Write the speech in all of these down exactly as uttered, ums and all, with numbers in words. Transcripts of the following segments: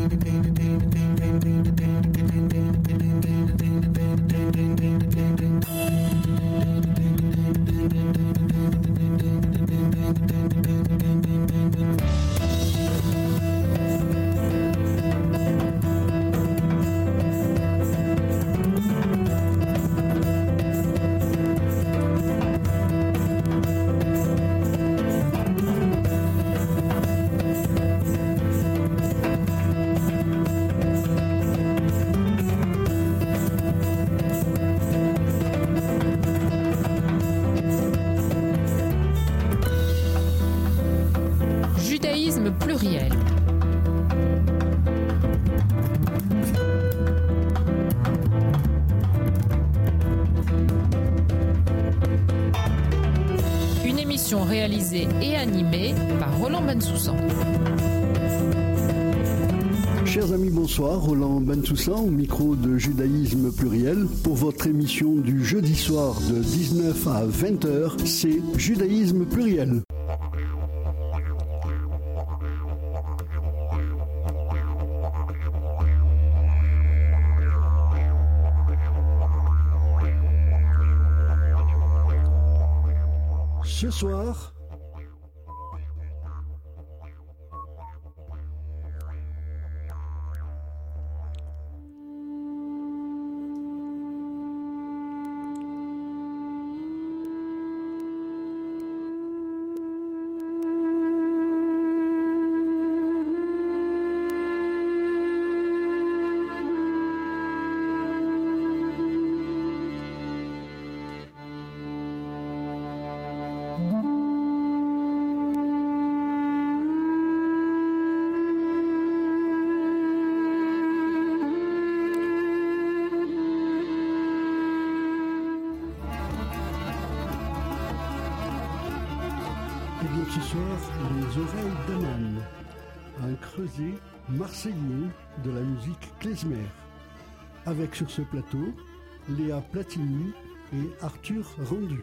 Judaïsme pluriel. Une émission réalisée et animée par Roland Bensoussan. Chers amis, bonsoir. Roland Bensoussan au micro de Judaïsme pluriel. Pour votre émission du jeudi soir de dix-neuf à vingt heures, c'est Judaïsme pluriel. Ce soir, ce soir, les oreilles d'Aman, un creuset marseillais de la musique klezmer. Avec sur ce plateau, Léa Platini et Arthur Rendu.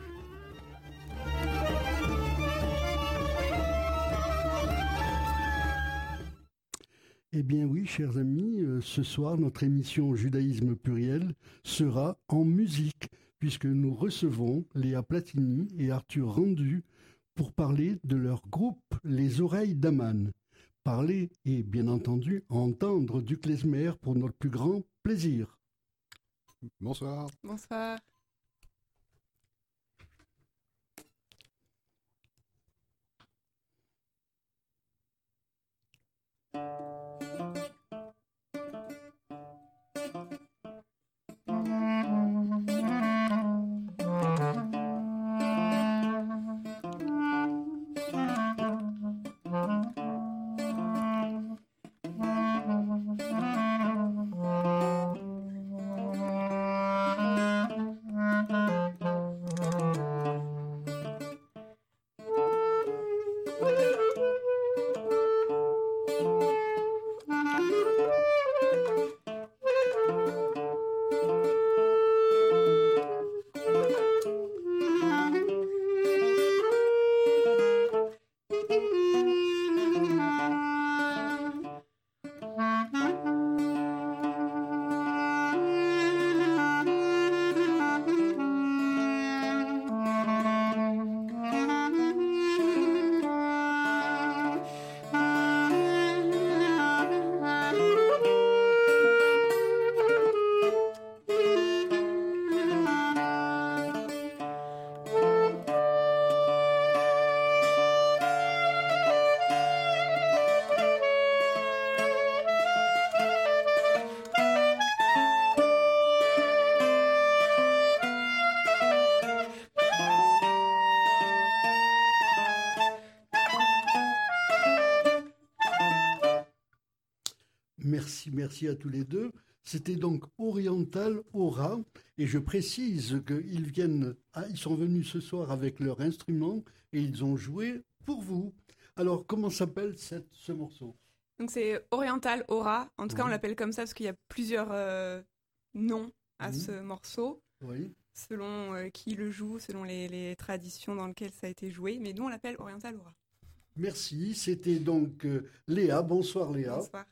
Eh bien oui, chers amis, ce soir, notre émission Judaïsme pluriel sera en musique, puisque nous recevons Léa Platini et Arthur Rendu pour parler de leur groupe Les Oreilles d'Aman. Parler et, bien entendu, entendre du klezmer pour notre plus grand plaisir. Bonsoir. Bonsoir. Merci, merci à tous les deux. C'était donc Oriental Aura, et je précise qu'ils viennent, ah, ils sont venus ce soir avec leur instrument et ils ont joué pour vous. Alors, comment s'appelle cette, ce morceau ? Donc c'est Oriental Aura. En tout cas, Oui. on l'appelle comme ça parce qu'il y a plusieurs euh, noms à Mhm. ce morceau, Oui. selon euh, qui le joue, selon les, les traditions dans lesquelles ça a été joué. Mais nous, on l'appelle Oriental Aura. Merci. C'était donc euh, Léa. Bonsoir Léa. Bonsoir.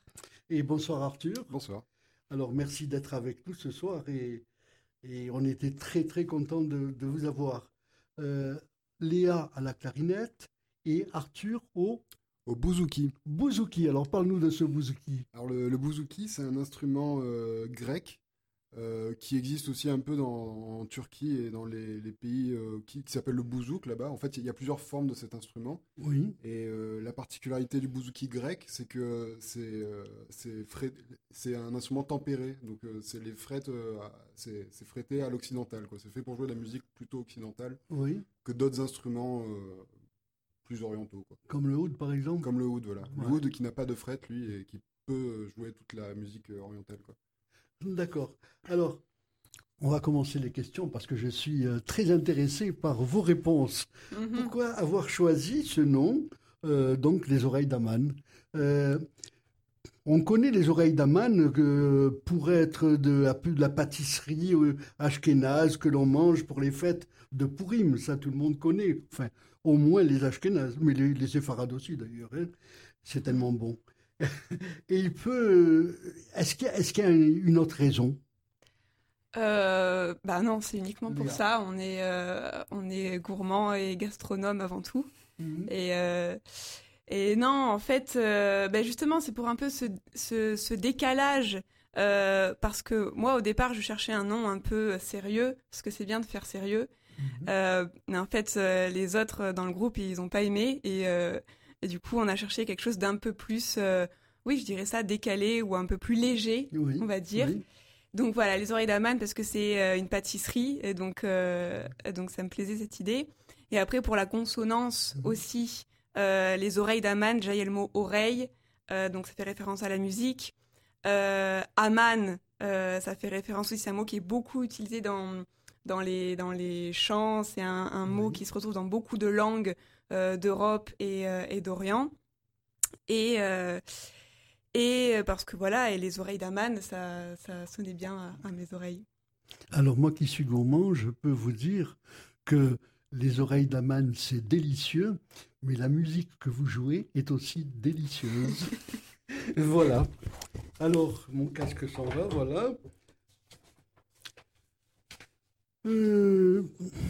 Et bonsoir Arthur. Bonsoir. Alors merci d'être avec nous ce soir et, et on était très très contents de, de vous avoir. Euh, Léa à la clarinette et Arthur au... Au bouzouki. Bouzouki, alors parle-nous de ce bouzouki. Alors le, le bouzouki, c'est un instrument euh, grec euh, qui existe aussi un peu dans, en Turquie et dans les, les pays euh, qui, qui s'appelle le bouzouk là-bas. En fait, il y a plusieurs formes de cet instrument. Oui. Et euh, la particularité du bouzouki grec, c'est que c'est, euh, c'est, frais, c'est un instrument tempéré. Donc euh, c'est les frettes, euh, c'est, c'est fretté à l'occidental, quoi. C'est fait pour jouer de la musique plutôt occidentale Oui. que d'autres instruments euh, plus orientaux, quoi. Comme le oud par exemple. Comme le oud, voilà. Ouais. Le oud qui n'a pas de fret, lui, et qui peut jouer toute la musique orientale, quoi. D'accord. Alors, on va commencer les questions parce que je suis euh, très intéressé par vos réponses. Mhm. Pourquoi avoir choisi ce nom, euh, donc les oreilles d'Aman euh, On connaît les oreilles d'Aman euh, pour être de la, de la pâtisserie euh, ashkénaze que l'on mange pour les fêtes de Pourim. Ça, tout le monde connaît. Enfin, au moins les ashkénazes, mais les, les séfarades aussi d'ailleurs. Hein. C'est tellement bon. Et il peut... Est-ce qu'il y a, est-ce qu'il y a une autre raison ? Euh, bah non, c'est uniquement pour Léa. ça. On est, euh, on est gourmand et gastronome avant tout. Mhm. Et, euh, et non, en fait, euh, bah justement, c'est pour un peu ce, ce, ce décalage. Euh, parce que moi, au départ, je cherchais un nom un peu sérieux, parce que c'est bien de faire sérieux. Mhm. Euh, mais en fait, euh, les autres dans le groupe, ils n'ont pas aimé. Et, euh, et du coup, on a cherché quelque chose d'un peu plus, euh, oui, je dirais ça, décalé ou un peu plus léger, Oui, on va dire. oui. Donc voilà, les oreilles d'Aman, parce que c'est euh, une pâtisserie. Et donc, euh, donc, ça me plaisait cette idée. Et après, pour la consonance Mhm. aussi, euh, les oreilles d'Aman, déjà, il y a le mot oreille. Euh, donc, ça fait référence à la musique. Euh, Aman, euh, ça fait référence aussi, c'est un mot qui est beaucoup utilisé dans, dans, les, dans les chants. C'est un, un mot Oui. qui se retrouve dans beaucoup de langues euh, d'Europe et, euh, et d'Orient. Et, euh, et parce que voilà, et les oreilles d'Aman, ça, ça sonnait bien à, à mes oreilles. Alors moi qui suis gourmand, je peux vous dire que les oreilles d'Aman, c'est délicieux, mais la musique que vous jouez est aussi délicieuse. Voilà. Alors, mon casque s'en va, voilà. Euh,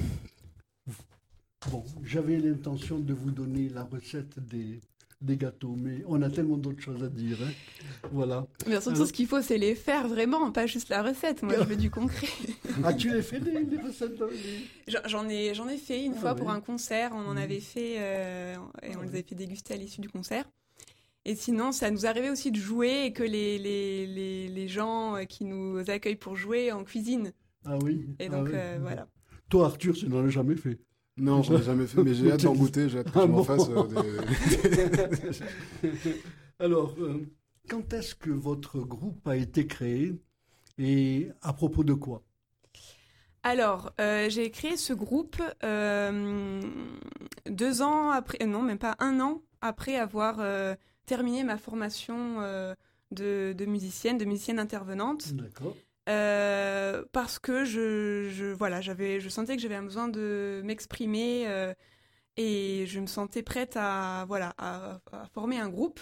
Bon, j'avais l'intention de vous donner la recette des, des gâteaux, mais on a tellement d'autres choses à dire. Hein. Voilà. Mais surtout, Alors- ce qu'il faut, c'est les faire vraiment, pas juste la recette. Moi, je veux du concret. Ah, tu les fais les, les recettes dans les- J'en- J'en ai, j'en ai fait une Ah fois ouais. pour un concert. On en Mhm. avait fait euh, et Ah on les ouais. avait fait déguster à l'issue du concert. Et sinon, ça nous arrivait aussi de jouer et que les, les, les, les gens qui nous accueillent pour jouer en cuisine. Ah oui. Et ah donc, oui. euh, voilà. Toi, Arthur, tu n'en as jamais fait. Non, j'en ai jamais fait, mais j'ai hâte d'en goûter, j'ai hâte que Ah tu m'en bon. fasses euh, des... Alors, euh, quand est-ce que votre groupe a été créé et à propos de quoi ? Alors, euh, j'ai créé ce groupe euh, deux ans après, non, même pas un an après avoir euh, terminé ma formation euh, de, de musicienne, de musicienne intervenante. D'accord. Euh, parce que je, je, voilà, j'avais, je sentais que j'avais un besoin de m'exprimer euh, et je me sentais prête à, voilà, à, à former un groupe.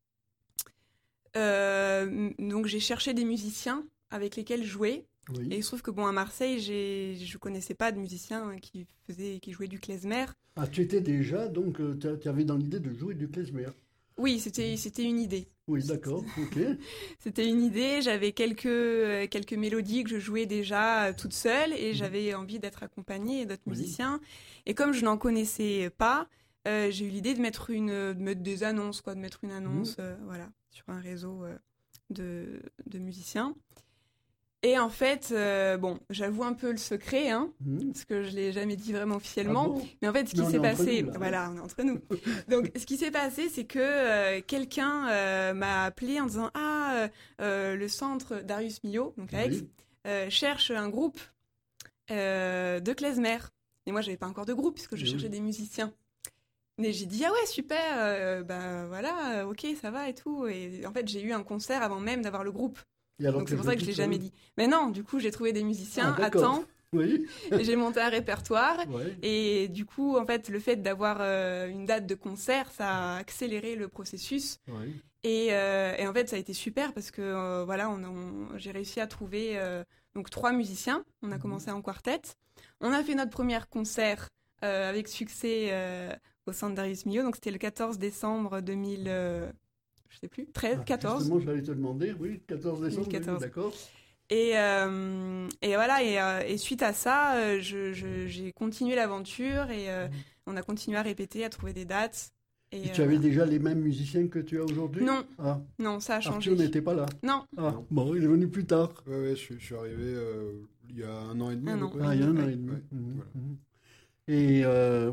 Euh, donc j'ai cherché des musiciens avec lesquels jouer. Oui. Et il se trouve que bon, à Marseille, j'ai, je connaissais pas de musiciens qui faisaient, qui jouaient du klezmer. Ah, tu étais déjà, donc tu avais dans l'idée de jouer du klezmer. Oui, c'était, c'était une idée. Oui, d'accord, ok. C'était une idée. J'avais quelques, euh, quelques mélodies que je jouais déjà euh, toute seule et Mhm. j'avais envie d'être accompagnée d'autres Oui. musiciens. Et comme je n'en connaissais pas, euh, j'ai eu l'idée de mettre une, de mettre des annonces, quoi, de mettre une annonce, euh, voilà, sur un réseau euh, de, de musiciens. Et en fait, euh, bon, j'avoue un peu le secret, hein, Mhm. parce que je l'ai jamais dit vraiment Ah officiellement. bon. Mais en fait, ce qui Non, on s'est est entre passé, nous, là, hein. voilà, on est entre nous. Donc, ce qui s'est passé, c'est que euh, quelqu'un euh, m'a appelé en disant ah, euh, euh, le centre Darius Milhaud, donc à Aix, Oui. euh, cherche un groupe euh, de klezmer. Et moi, j'avais pas encore de groupe puisque je Oui. cherchais des musiciens. Mais j'ai dit ah ouais super, euh, ben voilà, ok ça va et tout. Et en fait, j'ai eu un concert avant même d'avoir le groupe. Et alors, Donc c'est tu pour as ça que joué je l'ai toute jamais seule dit. Mais non, du coup, j'ai trouvé des musiciens Ah, à d'accord. temps Oui. et j'ai monté un répertoire. Ouais. Et du coup, en fait, le fait d'avoir euh, une date de concert, ça a accéléré le processus. Ouais. Et, euh, et en fait, ça a été super parce que euh, voilà, on, on, j'ai réussi à trouver euh, donc trois musiciens. On a mmh. commencé en quartet. On a fait notre premier concert euh, avec succès euh, au Centre Darius Milhaud. Donc c'était le quatorze décembre deux mille, euh, je sais plus, treize, ah, quatorze. Justement, j'allais te demander, oui, quatorze décembre, deux mille quatorze. D'accord. Et, euh, et voilà, et, euh, et suite à ça, euh, je, je, j'ai continué l'aventure et euh, mmh. on a continué à répéter, à trouver des dates. Et, et tu euh... avais déjà les mêmes musiciens que tu as aujourd'hui ? Non, ah. non, ça a changé. Arthur n'était pas là ? Non. Ah, bon, il est venu plus tard. Oui, ouais, je, je suis arrivé euh, il y a un an et demi. Un an. Ah, il y a un an et demi. Ouais, mmh, voilà. mmh. Et euh...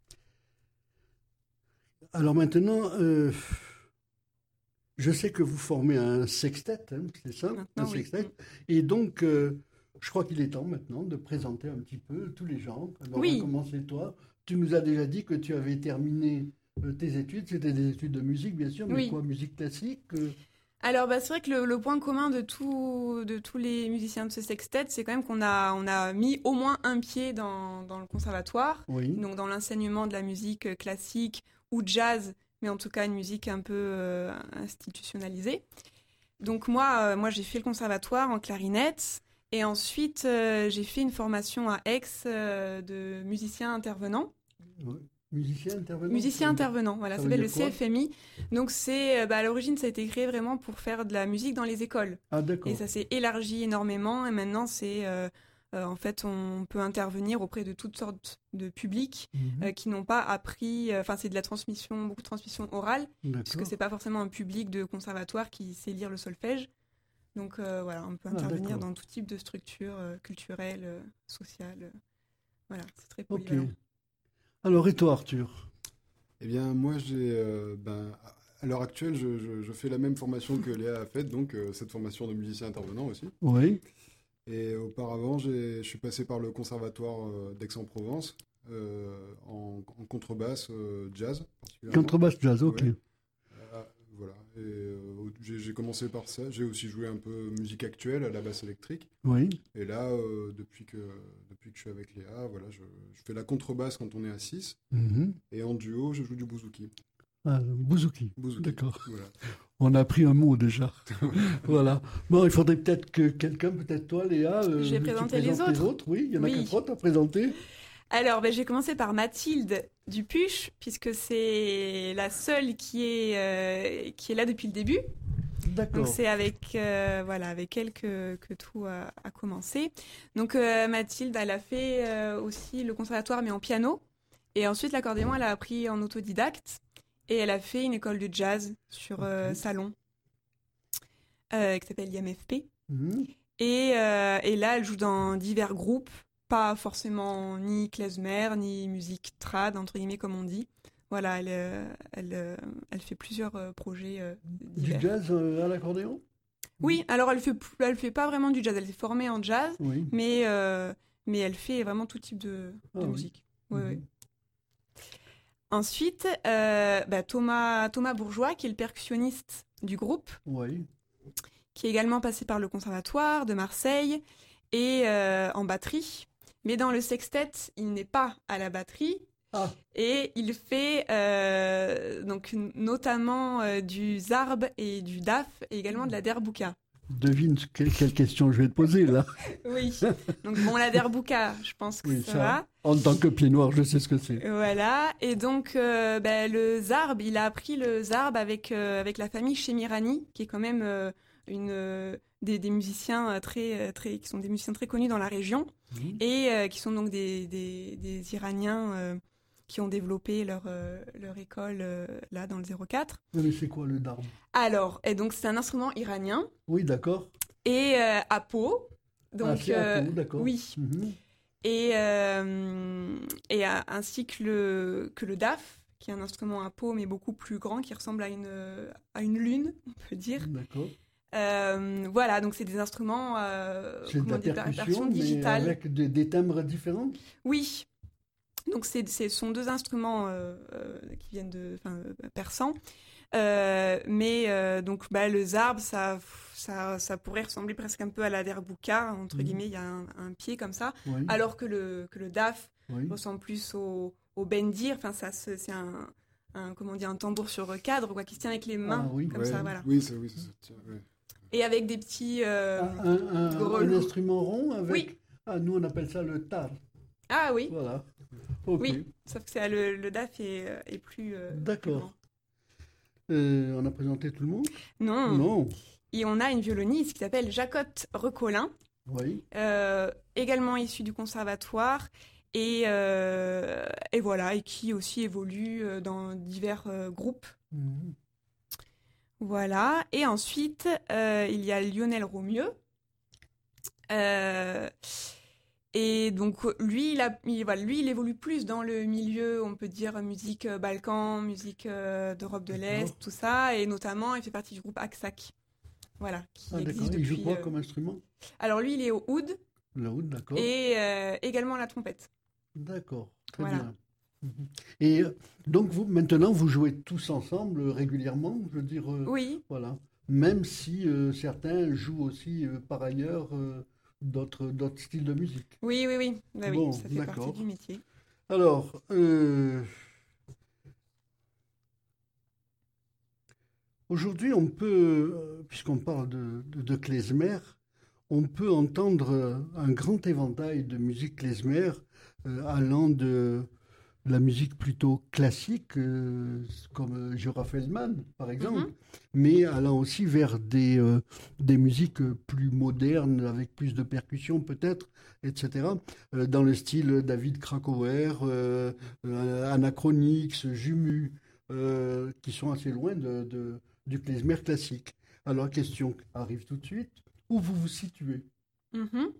alors maintenant, euh... je sais que vous formez un sextet, hein, c'est ça ? Maintenant, un oui. sextet. Et donc, euh, je crois qu'il est temps maintenant de présenter un petit peu tous les gens. Alors, oui. On va commencer toi. Tu nous as déjà dit que tu avais terminé tes études, c'était des études de musique, bien sûr, mais oui. quoi, musique classique euh... Alors, bah, c'est vrai que le, le point commun de, tout, de tous les musiciens de ce sextet, c'est quand même qu'on a, on a mis au moins un pied dans, dans le conservatoire, oui. donc dans l'enseignement de la musique classique ou jazz, mais en tout cas une musique un peu euh, institutionnalisée. Donc moi, euh, moi, j'ai fait le conservatoire en clarinette, et ensuite, euh, j'ai fait une formation à Aix euh, de musicien intervenant. Oui. Musicien intervenant. Musicien intervenant, voilà, ça, ça s'appelle le C F M I. Donc c'est, bah, à l'origine, ça a été créé vraiment pour faire de la musique dans les écoles. Ah d'accord. Et ça s'est élargi énormément. Et maintenant, c'est, euh, euh, en fait, on peut intervenir auprès de toutes sortes de publics mm-hmm. euh, qui n'ont pas appris. Enfin, euh, c'est de la transmission, beaucoup de transmission orale, d'accord. puisque c'est pas forcément un public de conservatoire qui sait lire le solfège. Donc euh, voilà, on peut intervenir ah, dans tout type de structure euh, culturelle, euh, sociale. Euh, voilà, c'est très polyvalent. Okay. Alors, et toi, Arthur ? Eh bien, moi, j'ai, euh, ben, à l'heure actuelle, je, je, je fais la même formation que Léa a faite, donc euh, cette formation de musicien intervenant aussi. Oui. Et auparavant, j'ai, je suis passé par le conservatoire euh, d'Aix-en-Provence, euh, en, en contrebasse euh, jazz. Contrebasse jazz, ok. Ouais. Euh, voilà. Et, euh, j'ai, j'ai commencé par ça. J'ai aussi joué un peu musique actuelle à la basse électrique. Oui. Et là, euh, depuis, que, depuis que je suis avec Léa, voilà, je, je fais la contrebasse quand on est à six. Mm-hmm. Et en duo, je joue du bouzouki. Ah, bouzouki. Bouzouki. D'accord. Voilà. On a appris un mot déjà. Voilà. Bon, il faudrait peut-être que quelqu'un, peut-être toi, Léa, euh, je vais présenter les autres. les autres. Oui, il y en oui. a quatre autres à présenter. Alors, ben, j'ai commencé par Mathilde Dupuche, puisque c'est la seule qui est, euh, qui est là depuis le début. D'accord. Donc c'est avec, euh, voilà, avec elle que, que tout a, a commencé. Donc euh, Mathilde, elle a fait euh, aussi le conservatoire, mais en piano. Et ensuite, l'accordéon, elle a appris en autodidacte. Et elle a fait une école de jazz sur okay. euh, Salon, euh, qui s'appelle I M F P. Mmh. Et, euh, et là, elle joue dans divers groupes, pas forcément ni klezmer, ni musique trad, entre guillemets, comme on dit. Voilà, elle, elle, elle fait plusieurs projets divers. Du jazz à l'accordéon ? Oui, alors elle fait, elle fait pas vraiment du jazz, elle est formée en jazz, oui. mais, euh, mais elle fait vraiment tout type de, de ah, musique. Oui. Ouais, mm-hmm. ouais. Ensuite, euh, bah, Thomas, Thomas Bourgeois, qui est le percussionniste du groupe, oui. qui est également passé par le conservatoire de Marseille et euh, en batterie. Mais dans le sextet, il n'est pas à la batterie. Ah. Et il fait euh, donc notamment euh, du zarb et du daf et également de la derbouka. Devine quelle, quelle question je vais te poser là. Oui, donc bon, la derbouka, je pense que oui, ça, ça va. En tant que pied noir, je sais ce que c'est. Voilà, et donc euh, bah, le zarb, il a appris le zarb avec, euh, avec la famille Chemirani, qui est quand même euh, une, euh, des, des musiciens très, très, qui sont des musiciens très connus dans la région, mmh. et euh, qui sont donc des, des, des Iraniens euh, qui ont développé leur, euh, leur école euh, là dans le zéro quatre. Mais c'est quoi le darb ? Alors, et donc c'est un instrument iranien. Oui, d'accord. Et euh, à peau. Donc, ah, c'est à peau, d'accord. Euh, oui. Mm-hmm. Et, euh, et à, ainsi que le, que le daf, qui est un instrument à peau mais beaucoup plus grand, qui ressemble à une, à une lune, on peut dire. D'accord. Euh, voilà, donc c'est des instruments euh, c'est comment de la dire, percussion, digitale. Mais avec des, des timbres différents. Oui. Donc, c'est, ce sont deux instruments euh, euh, qui viennent de euh, persans. Euh, mais euh, donc, bah, le zarb, ça, ça, ça pourrait ressembler presque un peu à la derbouka, entre mmh. guillemets, il y a un, un pied comme ça. Oui. Alors que le, que le daf oui. ressemble plus au, au bendir. Enfin, ça, c'est un, un, comment dire, un tambour sur cadre, quoi, qui se tient avec les mains, Ah oui. comme Ouais, ça, voilà. Oui, c'est oui, c'est ça. Tiens, ouais. Et avec des petits... euh, Un, un- un- grelots. un instrument rond avec... Oui. Ah, nous, on appelle ça le tar. Ah oui, Voilà. Ok. oui, sauf que c'est, le, le D A F est, euh, est plus... euh, D'accord. plus Euh, on a présenté tout le monde grand. Non. Non. Et on a une violoniste qui s'appelle Jacotte Recolin, Oui. euh, également issue du conservatoire, et, euh, et voilà, et qui aussi évolue euh, dans divers euh, groupes. Mhm. Voilà. Et ensuite, euh, il y a Lionel Romieux. Euh, et donc, lui il, a, il, voilà, lui, il évolue plus dans le milieu, on peut dire, musique euh, Balkan, musique euh, d'Europe de l'Est, D'accord. tout ça. Et notamment, il fait partie du groupe Aksak. Voilà, qui Ah, d'accord. existe Il joue depuis... quoi euh, comme instrument? Alors, lui, il est au oud Le oud, d'accord. et euh, également la trompette. D'accord. Très Voilà. bien. Mhm. Et euh, donc, vous, maintenant, vous jouez tous ensemble euh, régulièrement, je veux dire, euh, Oui, voilà. Même si euh, certains jouent aussi euh, par ailleurs euh, d'autres d'autres styles de musique. oui, oui, oui. Bah oui, Bon, ça fait d'accord. partie du métier. Alors, euh, aujourd'hui, on peut, euh, puisqu'on parle de, de, de klezmer, on peut entendre euh, un grand éventail de musique klezmer euh, allant de la musique plutôt classique, euh, comme euh, Jura Feldman, par exemple, Mhm. mais allant aussi vers des, euh, des musiques plus modernes, avec plus de percussions peut-être, et cetera, euh, dans le style David Krakauer, euh, euh, Anachronix, Jumu, euh, qui sont assez loin de, de- du klezmer classique. Alors, question arrive tout de suite. Où vous vous situez? Mhm.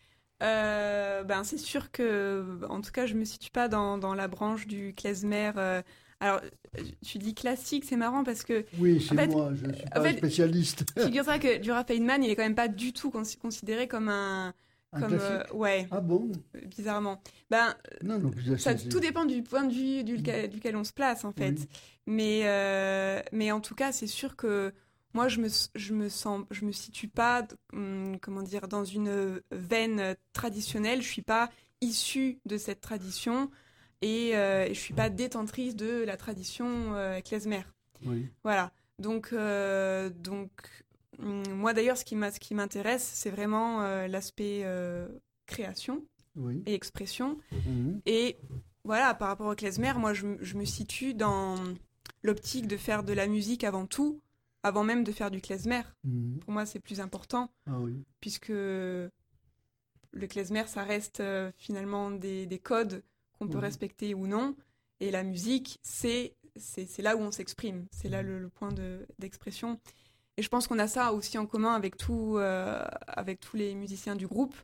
Euh, ben, c'est sûr que, en tout cas, je me situe pas dans, dans la branche du klezmer. euh. Alors, tu dis classique, c'est marrant parce que Oui, c'est En fait- moi, je ne suis en pas fait, spécialiste. figure-toi que Dura Feldman, il est quand même pas du tout cons- considéré comme un, Un comme classique? euh, ouais, Ah bon? bizarrement. Ben, Non, non, je- ça, c'est- tout dépend du point de vue duquel, duquel on se place, en fait. Oui. Mais, euh, mais en tout cas, c'est sûr que moi, je me, je me sens, je me situe pas, hum, comment dire, dans une veine traditionnelle. Je suis pas issue de cette tradition et euh, je suis pas détentrice de la tradition euh, klezmer. Oui. Voilà. Donc, euh, donc hum, moi d'ailleurs, ce qui m'a, ce qui m'intéresse, c'est vraiment euh, l'aspect euh, création Oui. et expression. Mhm. Et voilà, par rapport au klezmer, moi, je, m- je me situe dans l'optique de faire de la musique avant tout, avant même de faire du klezmer. Mhm. Pour moi, c'est plus important, Ah oui. puisque le klezmer, ça reste euh, finalement des, des codes qu'on peut Oui. respecter ou non. Et la musique, c'est, c'est, c'est là où on s'exprime. C'est là le, le point de, d'expression. Et je pense qu'on a ça aussi en commun avec, tout, euh, avec tous les musiciens du groupe.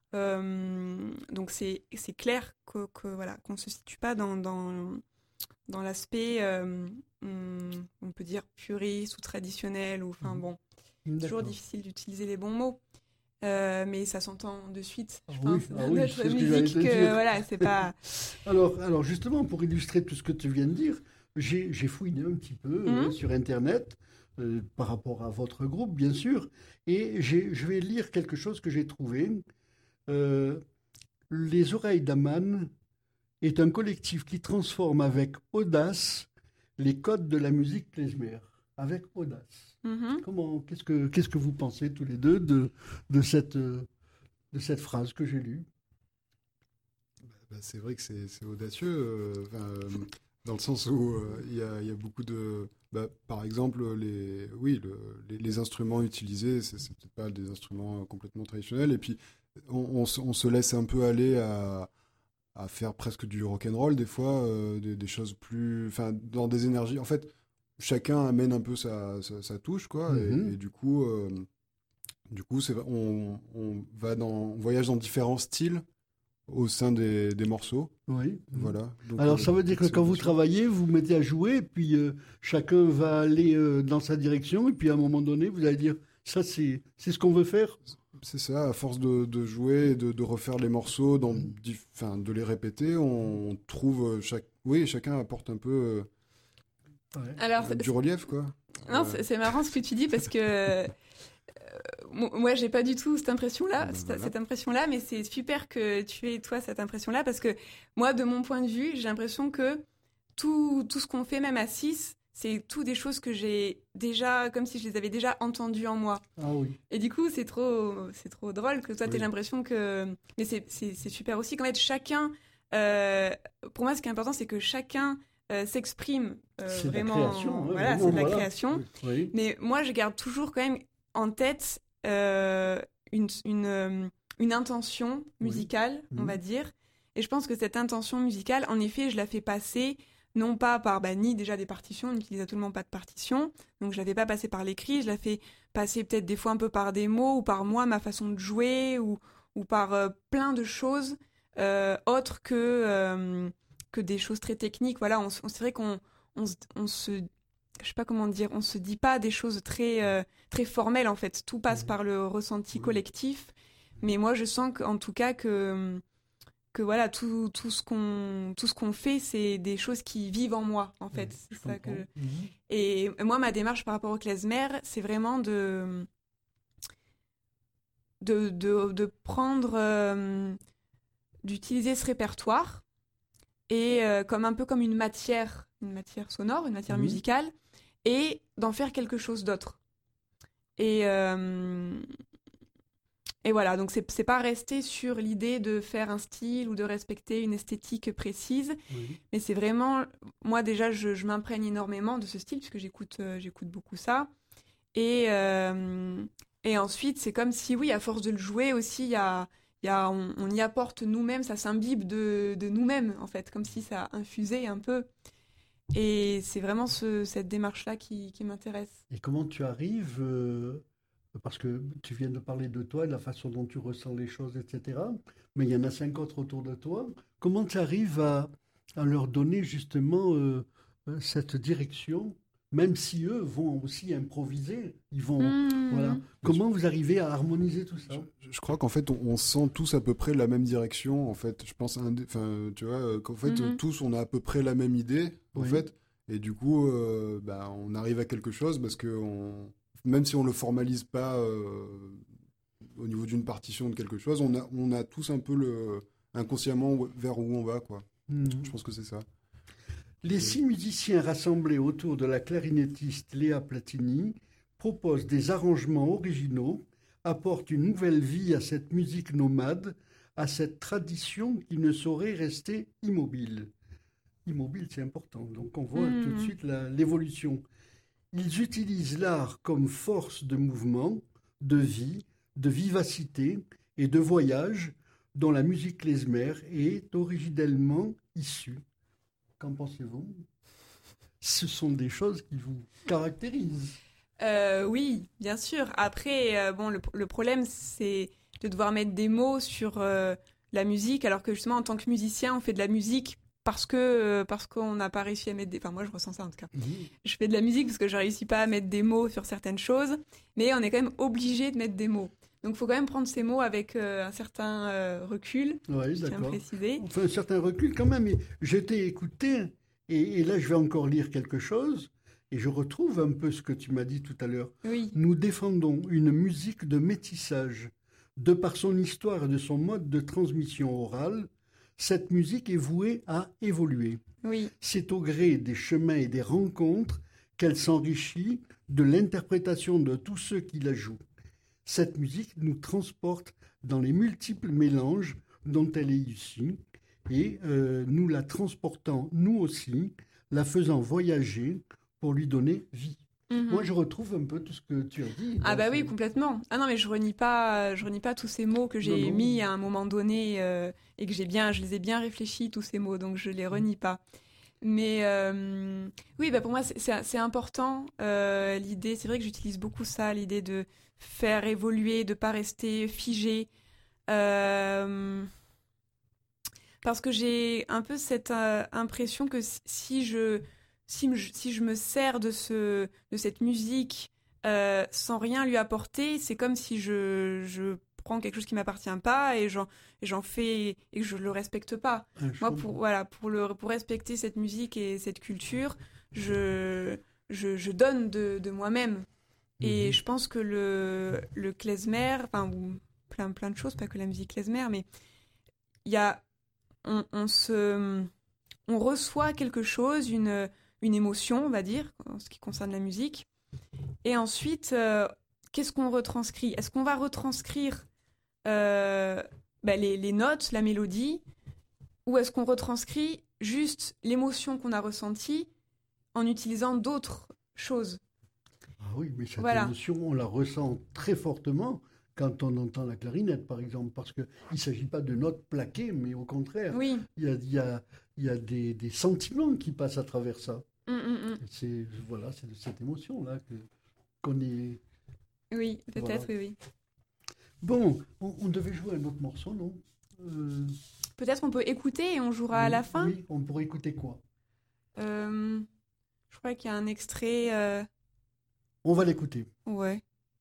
Euh, donc c'est, c'est clair que, que, voilà, qu'on ne se situe pas dans, dans, dans l'aspect, euh, hum, on peut dire, puriste ou traditionnel. Ou, enfin Mhm. bon, toujours D'accord. difficile d'utiliser les bons mots. Euh, mais ça s'entend de suite, je Ah pense, oui, dans ah oui, notre c'est ce que j'allais musique, te que dire. voilà, c'est pas... Alors, alors justement, pour illustrer tout ce que tu viens de dire, j'ai j'ai fouiné un petit peu euh, Mhm. sur Internet euh, par rapport à votre groupe, bien sûr, et j'ai- je vais lire quelque chose que j'ai trouvé. Euh, Les Oreilles d'Aman est un collectif qui transforme avec audace les codes de la musique klezmer. Avec audace. Mhm. Comment, qu'est-ce que, qu'est-ce que vous pensez tous les deux de, de cette, euh, de cette phrase que j'ai lue? Bah, c'est vrai que c'est c'est audacieux, euh, enfin, euh, dans le sens où euh, il y, a, il y a beaucoup de... bah, par exemple, les, oui, le- les, les instruments utilisés, c'est c'est peut-être pas des instruments complètement traditionnels. Et puis, on, on se- on se laisse un peu aller à, à faire presque du rock'n'roll, des fois, euh, des, des choses plus... Enfin, dans des énergies... En fait, chacun amène un peu sa, sa, sa touche, quoi. Mhm. Et, et du coup, euh, du coup c'est, on, on va dans, on voyage dans différents styles au sein des, des morceaux. Oui. Voilà. Donc, Alors, euh, ça veut dire que c'est quand vous audacieux. travaillez, vous vous mettez à jouer, puis euh, chacun va aller euh, dans sa direction, et puis à un moment donné, vous allez dire, ça, c'est c'est ce qu'on veut faire. C'est ça, à force de, de jouer, et de, de refaire les morceaux, dans, Mm. dif- enfin, de les répéter, on trouve euh, chaque... Oui, chacun apporte un peu Alors, euh, c'est- du relief, quoi. non, Euh, c'est, c'est marrant ce que tu dis parce que euh, mo- moi, j'ai pas du tout cette impression-là, Ah ben cette, voilà. cette impression-là, mais c'est super que tu aies toi cette impression-là parce que moi, de mon point de vue, j'ai l'impression que tout, tout ce qu'on fait, même à six, c'est tout des choses que j'ai déjà, comme si je les avais déjà entendues en moi. Ah oui. Et du coup, c'est trop, c'est trop drôle que toi, tu aies Oui. l'impression que... Mais c'est, c'est, c'est super aussi qu'en fait, chacun... euh, pour moi, ce qui est important, c'est que chacun euh, s'exprime euh, C'est vraiment... de la création. hein, voilà, vraiment, c'est de la voilà. création. Oui. Mais moi, je garde toujours quand même en tête euh, une, une, euh, une intention musicale, Oui. on Mhm. va dire. Et je pense que cette intention musicale, en effet, je la fais passer... non pas par, bah, ni déjà des partitions, on n'utilise absolument pas de partitions, donc je la fais pas passer par l'écrit, je la fais passer peut-être des fois un peu par des mots, ou par moi, ma façon de jouer, ou, ou par euh, plein de choses euh, autres que, euh, que des choses très techniques. Voilà, on, on, c'est vrai qu'on on, se- on se... Je sais pas comment dire, on se dit pas des choses très, euh, très formelles en fait, tout passe Mhm. par le ressenti Mhm. collectif, mais moi je sens qu'en tout cas que... que voilà, tout, tout ce qu'on tout ce qu'on fait, c'est des choses qui vivent en moi, en fait. Oui, c'est je ça que... comprends. Mhm. Et moi, ma démarche par rapport au klezmer, c'est vraiment de, de, de, de prendre, euh, d'utiliser ce répertoire et euh, comme un peu comme une matière, une matière sonore, une matière Mhm. musicale, et d'en faire quelque chose d'autre. Et, euh, Et voilà, donc c'est, c'est pas rester sur l'idée de faire un style ou de respecter une esthétique précise, Oui. mais c'est vraiment, moi déjà, je, je m'imprègne énormément de ce style, puisque j'écoute, euh, j'écoute beaucoup ça. Et, euh, et ensuite, c'est comme si, oui, à force de le jouer aussi, il y a, il y a, on, on y apporte nous-mêmes, ça s'imbibe de, de nous-mêmes, en fait, comme si ça infusait un peu. Et c'est vraiment ce, cette démarche-là qui, qui m'intéresse. Et comment tu arrives, euh, parce que tu viens de parler de toi et de la façon dont tu ressens les choses, et cetera, mais il y en a cinq autres autour de toi, comment tu arrives à, à leur donner justement euh, euh, cette direction, même si eux vont aussi improviser, ils vont, voilà. Mmh. Comment vous arrivez à harmoniser tout ça? Je, je crois qu'en fait, on, on sent tous à peu près la même direction. En fait, je pense, un, enfin, tu vois, euh, qu'en fait, Mhm. tous, on a à peu près la même idée, en Oui. fait. Et du coup, euh, bah, on arrive à quelque chose parce que on, même si on le formalise pas euh, au niveau d'une partition de quelque chose, on a, on a tous un peu le inconsciemment vers où on va, quoi. Mhm. Je pense que c'est ça. Les six musiciens rassemblés autour de la clarinettiste Léa Platini proposent des arrangements originaux, apportent une nouvelle vie à cette musique nomade, à cette tradition qui ne saurait rester immobile. Immobile, c'est important, donc on voit Mhm. tout de suite la- l'évolution. Ils utilisent l'art comme force de mouvement, de vie, de vivacité et de voyage dont la musique klezmer est originellement issue. Qu'en pensez-vous? Ce sont des choses qui vous caractérisent. Euh, oui, bien sûr. Après, euh, bon, le, le problème, c'est de devoir mettre des mots sur euh, la musique, alors que justement, en tant que musicien, on fait de la musique parce que euh, parce qu'on n'a pas réussi à mettre des... Enfin, moi, je ressens ça en tout cas. Je fais de la musique parce que je réussis pas à mettre des mots sur certaines choses, mais on est quand même obligé de mettre des mots. Donc, il faut quand même prendre ces mots avec euh, un certain euh, recul, Oui, je tiens à d'accord. préciser. Enfin, un certain recul quand même. Et je t'ai écouté, et, et là, je vais encore lire quelque chose, et je retrouve un peu ce que tu m'as dit tout à l'heure. Oui, Nous défendons une musique de métissage. De par son histoire et de son mode de transmission orale, cette musique est vouée à évoluer. oui. C'est au gré des chemins et des rencontres qu'elle s'enrichit de l'interprétation de tous ceux qui la jouent. Cette musique nous transporte dans les multiples mélanges dont elle est issue et euh, nous la transportons nous aussi, la faisant voyager pour lui donner vie. Mhm. Moi, je retrouve un peu tout ce que tu as dit. Ah dans bah oui, ce- complètement. Ah non, mais je renie pas, je renie pas tous ces mots que j'ai Non, non. mis à un moment donné euh, et que j'ai bien, je les ai bien réfléchis tous ces mots, donc je les renie pas. Mais euh, oui, bah pour moi c'est, c'est, c'est important euh, l'idée. C'est vrai que j'utilise beaucoup ça, l'idée de faire évoluer, de pas rester figé. Euh, parce que j'ai un peu cette euh, impression que si- si je si, me- si je me sers de ce de cette musique euh, sans rien lui apporter, c'est comme si je, je prends quelque chose qui m'appartient pas et j'en et j'en fais et que je le respecte pas. Ah, je Moi, comprends. pour voilà, pour le pour respecter cette musique et cette culture, je je, je donne de, de moi-même. Et Mhm. je pense que le le klezmer, enfin ou plein plein de choses, pas que la musique klezmer, mais il y a on, on se on reçoit quelque chose, une, une émotion, on va dire, en ce qui concerne la musique. Et ensuite, euh, qu'est-ce qu'on retranscrit ? Est-ce qu'on va retranscrire euh, bah, les, les notes, la mélodie, ou est-ce qu'on retranscrit juste l'émotion qu'on a ressentie en utilisant d'autres choses ? Ah oui, mais cette Voilà. émotion, on la ressent très fortement quand on entend la clarinette, par exemple, parce qu'il ne s'agit pas de notes plaquées, mais au contraire, Oui. il y a, il y a, il y a des, des sentiments qui passent à travers ça. Mm, mm, mm. C'est, voilà, c'est de cette émotion-là que, qu'on est... Oui, peut-être, Voilà. oui, oui. Bon, on, on devait jouer un autre morceau, non Euh, Peut-être on peut écouter et on jouera à oui, la fin. Oui, on pourrait écouter quoi ? Euh, je crois qu'il y a un extrait... euh, On va l'écouter. Ouais.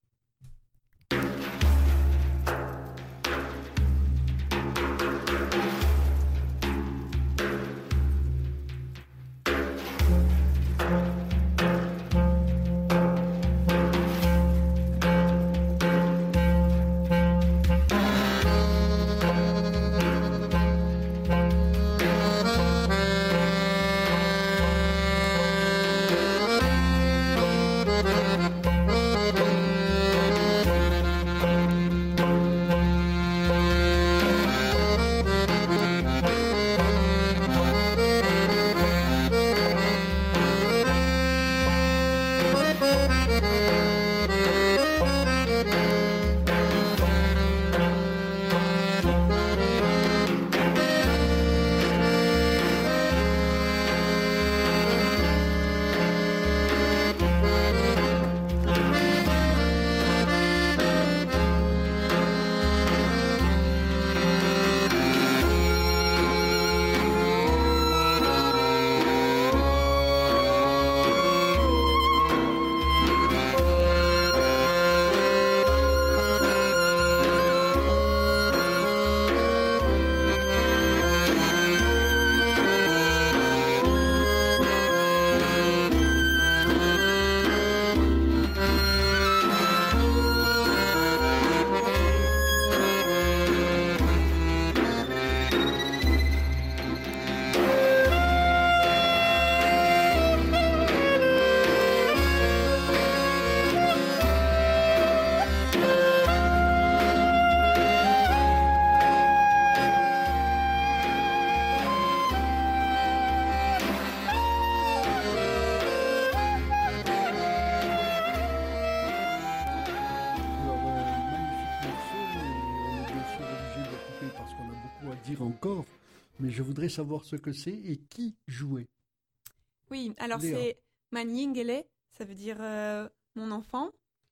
encore, mais je voudrais savoir ce que c'est et qui jouait. Oui, alors Léa. c'est Manyingele, ça veut dire euh, mon enfant.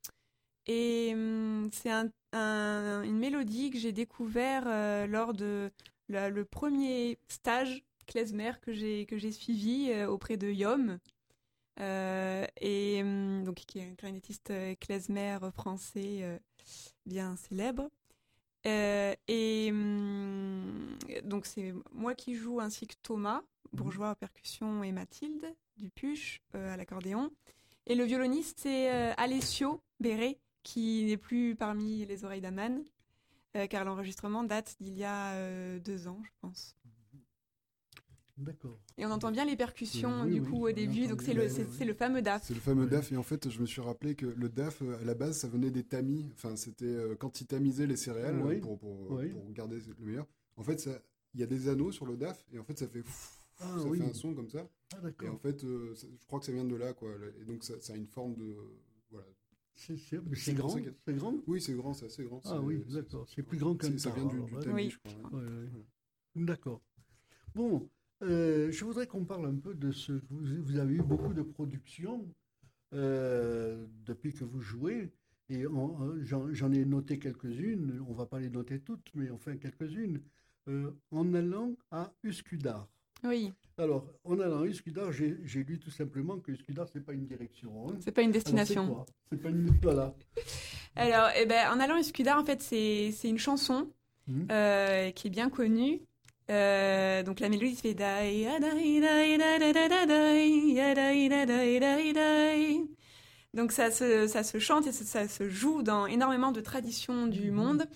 Et hum, c'est un, un- une mélodie que j'ai découvert euh, lors de la- le premier stage klezmer que j'ai que j'ai suivi euh, auprès de Yom, euh, et hum, donc qui est un clarinettiste euh, klezmer français euh, bien célèbre. Euh, et hum, donc c'est moi qui joue ainsi que Thomas Bourgeois aux percussions et Mathilde Dupuche euh, à l'accordéon. Et le violoniste c'est euh, Alessio Béré, qui n'est plus parmi les oreilles d'Aman, euh, car l'enregistrement date d'il y a euh, deux ans, je pense. D'accord. Et on entend bien les percussions Oui, du oui, coup on au début, entend donc bien, c'est le, ouais, c'est, ouais, c'est ouais. le fameux D A F. C'est le fameux D A F, et en fait, je me suis rappelé que le D A F, euh, à la base, ça venait des tamis. Enfin, c'était euh, quand ils tamisaient les céréales Oui. euh, pour, pour, Oui. pour garder le meilleur. En fait, ça- il y a des anneaux sur le D A F, et en fait, ça fait, Ah, ça oui. fait un son comme ça. Ah, Et en d'accord. fait, euh, ça- je crois que ça vient de là, quoi. Et donc, ça, ça a une forme de. Voilà. C'est, c'est, mais c'est c'est pour grand, ça que- c'est grand. Oui, c'est grand, c'est assez grand. Ah c'est- oui, c'est- d'accord. C'est plus grand qu'un c'est- Ça tar, vient du, alors, du ouais. tamis, Oui. je crois. Ouais, ouais. D'accord. Bon, euh, je voudrais qu'on parle un peu de ce. Vous, vous avez eu beaucoup de productions euh, depuis que vous jouez, et en- euh, j'en, j'en ai noté quelques-unes. On va pas les noter toutes, mais enfin quelques-unes. Euh, en allant à Uskudar. Oui, Alors, en allant à Uskudar, j'ai, j'ai lu tout simplement que Uskudar, c'est pas une direction. Hein. c'est pas une Alors, destination. c'est quoi C'est pas une. Voilà. Alors, eh ben, en allant à Uskudar, en fait, c'est, c'est une chanson Mhm. euh, qui est bien connue. Euh, donc la mélodie se fait dai, ya, dai, dai, dai, dai, dai, dai, dai, ya, dai, dai, dai, dai, dai. Donc ça se, ça se chante et ça, ça se joue dans énormément de traditions du Mhm. monde.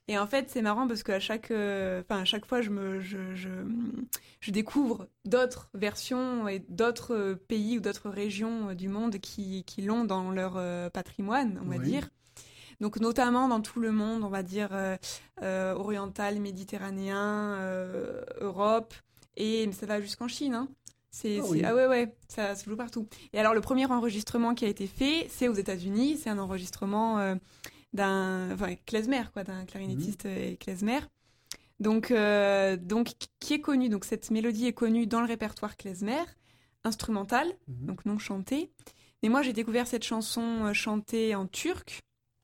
Et en fait, c'est marrant parce qu'à chaque, euh, enfin, à chaque fois, je, me, je, je, je découvre d'autres versions et d'autres euh, pays ou d'autres régions euh, du monde qui, qui l'ont dans leur euh, patrimoine, on va Oui. dire. Donc, notamment dans tout le monde, on va dire euh, euh, oriental, méditerranéen, euh, Europe, et ça va jusqu'en Chine. Hein. C'est, Ah c'est- oui. ah ouais, ouais, ça se joue partout. Et alors, le premier enregistrement qui a été fait, c'est aux États-Unis. C'est un enregistrement euh, d'un, enfin, klezmer, quoi, d'un clarinettiste euh, klezmer. Donc, euh, donc, qui est connu. Donc, cette mélodie est connue dans le répertoire klezmer, instrumental, Mhm. donc non chantée. Mais moi, j'ai découvert cette chanson euh, chantée en turc.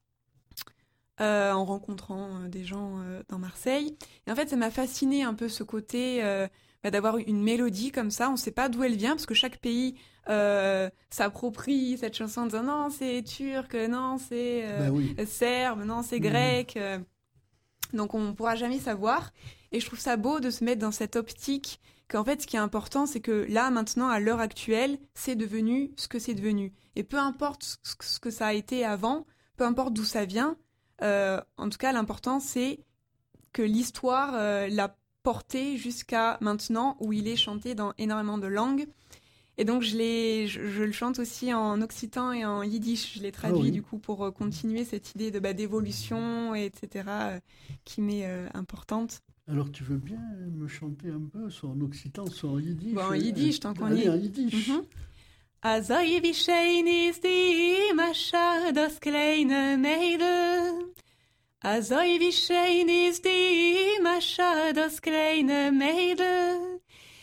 Euh, en rencontrant euh, des gens euh, dans Marseille. Et en fait, ça m'a fasciné un peu ce côté euh, bah, d'avoir une mélodie comme ça. On ne sait pas d'où elle vient, parce que chaque pays euh, s'approprie cette chanson en disant non, c'est turc, non, c'est euh, Ben oui. serbe, non, c'est Mhm. grec. euh. Donc, on ne pourra jamais savoir. Et je trouve ça beau de se mettre dans cette optique qu'en fait, ce qui est important, c'est que là, maintenant, à l'heure actuelle, c'est devenu ce que c'est devenu. Et peu importe ce que- ce que ça a été avant, peu importe d'où ça vient, euh, en tout cas, l'important, c'est que l'histoire euh, l'a porté jusqu'à maintenant, où il est chanté dans énormément de langues. Et donc, je, l'ai, je, je le chante aussi en occitan et en yiddish. Je l'ai traduit, Ah oui. du coup, pour euh, continuer cette idée de, bah, d'évolution, et cetera, euh, qui m'est euh, importante. Alors, tu veux bien me chanter un peu, soit en occitan, soit en yiddish? Bon, en yiddish, tant qu'on y Allez, est. en yiddish. Mhm. Azoi wie schön ist die Mascha, das kleine Mädel. Azoi wie schön ist die Mascha, das kleine Mädel.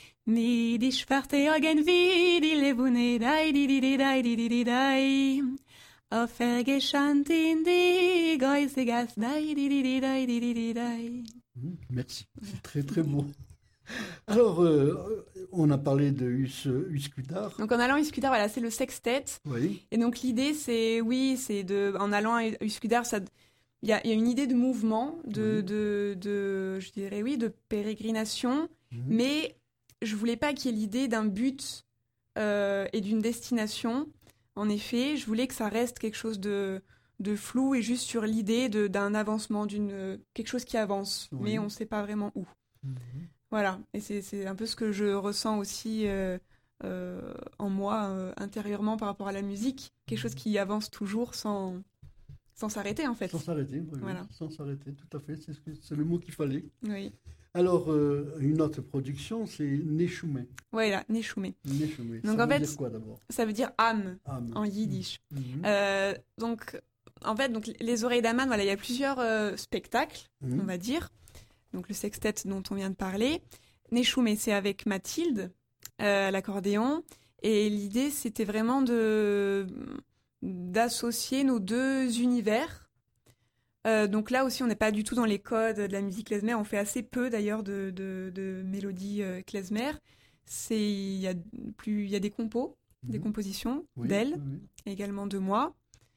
Mi die schwarze Augen wie die Lebune, dai di di di dai di di di dai. Auf er geschant in die Geusegas, dai di di di dai di di di dai. Mhm. Merci, c'est très très beau. Alors, euh, on a parlé de Us, Uskudar. Donc en allant à Uskudar, voilà, c'est le sextet. Oui. Et donc l'idée, c'est, oui, c'est de, en allant à Uskudar, ça, il y a, il y a une idée de mouvement, de, Oui. de, de, je dirais oui, de pérégrination, Mhm. mais je voulais pas qu'il y ait l'idée d'un but euh, et d'une destination. En effet, je voulais que ça reste quelque chose de, de flou et juste sur l'idée de, d'un avancement, d'une, quelque chose qui avance, Oui. mais on ne sait pas vraiment où. Mhm. Voilà, et c'est, c'est un peu ce que je ressens aussi euh, euh, en moi, euh, intérieurement, par rapport à la musique. Quelque chose qui avance toujours sans, sans s'arrêter, en fait. Sans s'arrêter, oui, oui, Voilà. sans s'arrêter, tout à fait, c'est, ce que- c'est le mot qu'il fallait. Oui. Alors, euh, une autre production, c'est Neshumé. Voilà, Neshumé. Neshumé. Donc, Ça en veut fait, dire quoi d'abord? Ça veut dire âme Âme. en yiddish. Mhm. Euh, donc, en fait, donc, les oreilles d'Aman, voilà, il y a plusieurs euh, spectacles, Mhm. on va dire. Donc, le sextet dont on vient de parler. Neshumé, c'est avec Mathilde, euh, à l'accordéon. Et l'idée, c'était vraiment de, d'associer nos deux univers. Euh, donc là aussi, on n'est pas du tout dans les codes de la musique klezmer. On fait assez peu, d'ailleurs, de, de, de mélodies euh, klezmer. C'est, il y a plus, il y a des compos, des Mhm. compositions Oui, d'elle, oui, oui. également de moi,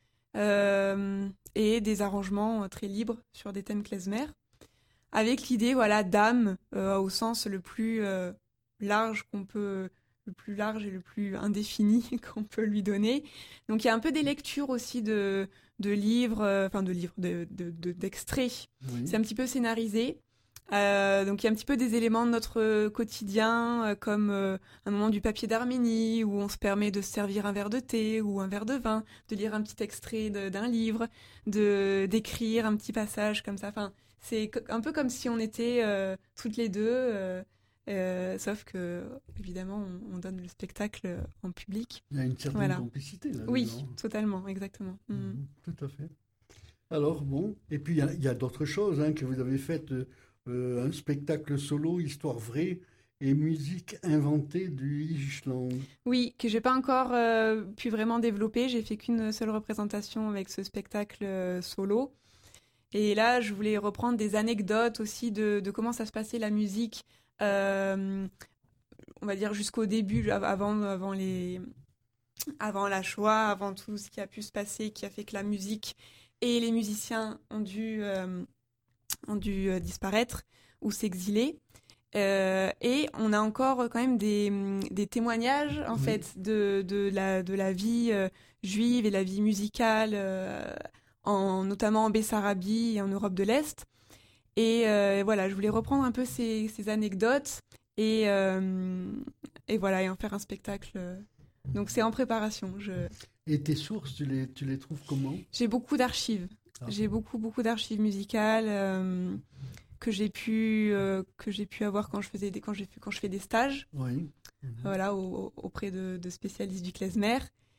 euh, et des arrangements euh, très libres sur des thèmes klezmer, avec l'idée, voilà, d'âme euh, au sens le plus euh, large qu'on peut, le plus large et le plus indéfini qu'on peut lui donner. Donc il y a un peu des lectures aussi de, de livres, euh, enfin de livres, de, de, de- d'extraits. Oui. C'est un petit peu scénarisé. Euh, donc il y a un petit peu des éléments de notre quotidien, euh, comme euh, un moment du papier d'Arménie, où on se permet de se servir un verre de thé ou un verre de vin, de lire un petit extrait de- d'un livre, de d'écrire un petit passage comme ça. Enfin, c'est co- un peu comme si on était euh, toutes les deux, euh, euh, sauf que évidemment on, on donne le spectacle en public. Il y a une certaine Voilà. complicité là. Oui, dedans. totalement, exactement. Mhm. Mhm, tout à fait. Alors, bon, et puis il y a, il y a d'autres choses hein, que vous avez faites. euh, un spectacle solo, histoire vraie et musique inventée du Yiddish-land. Oui, que j'ai pas encore euh, pu vraiment développer. J'ai fait qu'une seule représentation avec ce spectacle euh, solo. Et là, je voulais reprendre des anecdotes aussi de, de comment ça se passait la musique, euh, on va dire jusqu'au début, av- avant, avant, les, avant la Shoah, avant tout ce qui a pu se passer, qui a fait que la musique et les musiciens ont dû, euh, ont dû euh, disparaître ou s'exiler. Euh, et on a encore quand même des, des témoignages en Oui. fait de, de, la, de la vie euh, juive et la vie musicale euh, en, notamment en Bessarabie et en Europe de l'Est. Et euh, voilà, je voulais reprendre un peu ces, ces anecdotes et, euh, et voilà, et en faire un spectacle. Donc c'est en préparation. Je... Et tes sources, tu les, tu les trouves comment ? J'ai beaucoup d'archives. Ah. J'ai beaucoup, beaucoup d'archives musicales euh, que j'ai pu, euh, que j'ai pu avoir quand je, faisais des, quand, j'ai, quand je fais des stages. Oui. Mmh. Voilà, au, auprès de, de spécialistes du klezmer.